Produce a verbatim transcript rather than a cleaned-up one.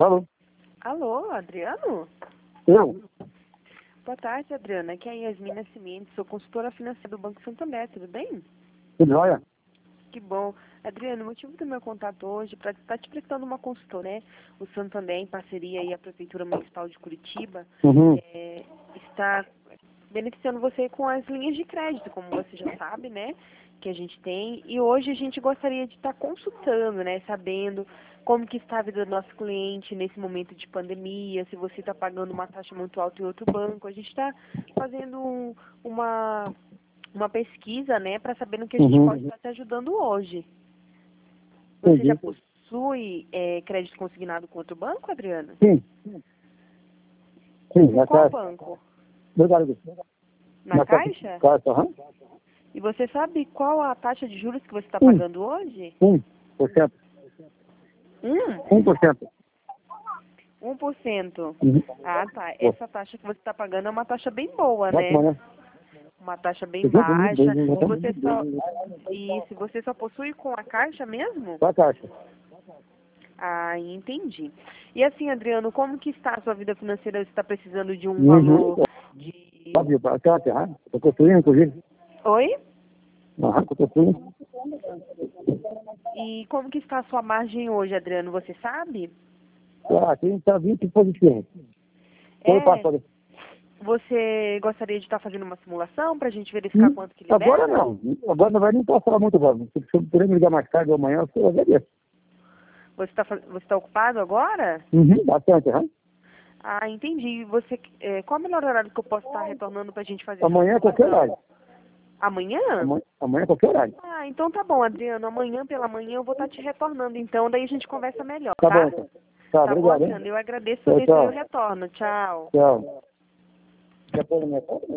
Alô? Alô, Adriano? Eu? Boa tarde, Adriana. Aqui é a Yasmin Nascimento, sou consultora financeira do Banco Santander, tudo bem? Tudo jóia? Que bom. Adriano, o motivo do meu contato hoje é para estar te prestando uma consultoria, né? O Santander, em parceria aí a Prefeitura Municipal de Curitiba, Uhum. é, está beneficiando você com as linhas de crédito, como você já sabe, né? Que a gente tem. E hoje a gente gostaria de estar consultando, né? Sabendo como que está a vida do nosso cliente nesse momento de pandemia, se você está pagando uma taxa muito alta em outro banco. A gente está fazendo um, uma, uma pesquisa, né? Para saber no que a gente Uhum. pode estar te ajudando hoje. Você já Entendi. possui é, crédito consignado com outro banco, Adriano? Sim. Sim, Com na qual caixa. banco? Obrigado. Na Na caixa. Caixa? Caixa, aham. E você sabe qual a taxa de juros que você está Um. pagando hoje? Um por cento. Um? Um por cento. Um por cento. Uhum. Ah, tá. Essa taxa que você está pagando é uma taxa bem boa, né? Ótimo, né? Uma taxa bem Uhum. baixa. E você só, e se você só possui com a Caixa mesmo? Só a caixa. Ah, entendi. E assim, Adriano, como que está a sua vida financeira? Você está precisando de um Uhum. valor de... Sabe, a caixa, aham. Estou construindo, inclusive. Oi? Aham, estou construindo. E como que está a sua margem hoje, Adriano? Você sabe? Ah, aqui está vinte positivos. Todo É. passado. Você gostaria de estar fazendo uma simulação para a gente verificar Hum, quanto que Agora libera? não. Agora não vai nem passar muito agora. Se você puder me ligar mais tarde ou amanhã, eu agradeço. Você está você tá ocupado agora? Uhum. Bastante, aham. Ah, entendi. Você, é, qual é o melhor horário que eu posso estar retornando para a gente fazer essa Amanhã é qualquer simulação? horário. Amanhã? Amanhã, amanhã é qualquer horário. Ah, então tá bom, Adriano. Amanhã pela manhã eu vou estar te retornando, então daí a gente conversa melhor, Tá bom, tá? então. Tá, Tá bom, obrigado, hein? Adriano? Eu agradeço, Tchau, deixo aí o tchau. retorno. Tchau. Tchau. Quer pôr na minha conta?